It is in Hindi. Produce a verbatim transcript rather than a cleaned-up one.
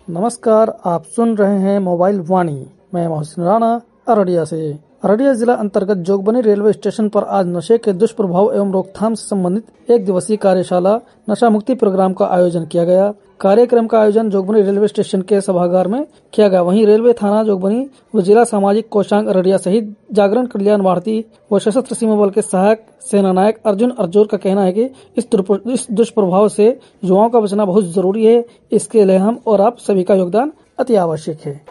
नमस्कार, आप सुन रहे हैं मोबाइल वाणी। मैं मोहसिन राणा अररिया से। अररिया जिला अंतर्गत जोगबनी रेलवे स्टेशन पर आज नशे के दुष्प्रभाव एवं रोकथाम से संबंधित एक दिवसीय कार्यशाला नशा मुक्ति प्रोग्राम का आयोजन किया गया। कार्यक्रम का आयोजन जोगबनी रेलवे स्टेशन के सभागार में किया गया। वहीं रेलवे थाना जोगबनी व जिला सामाजिक कोषांग अररिया सहित जागरण कल्याण भारती व सशस्त्र सीमा बल के सहायक सेना नायक अर्जुन अर्जोर का कहना है कि इस दुष्प्रभाव से युवाओं का बचना बहुत जरूरी है। इसके लिए हम और आप सभी का योगदान अति आवश्यक है।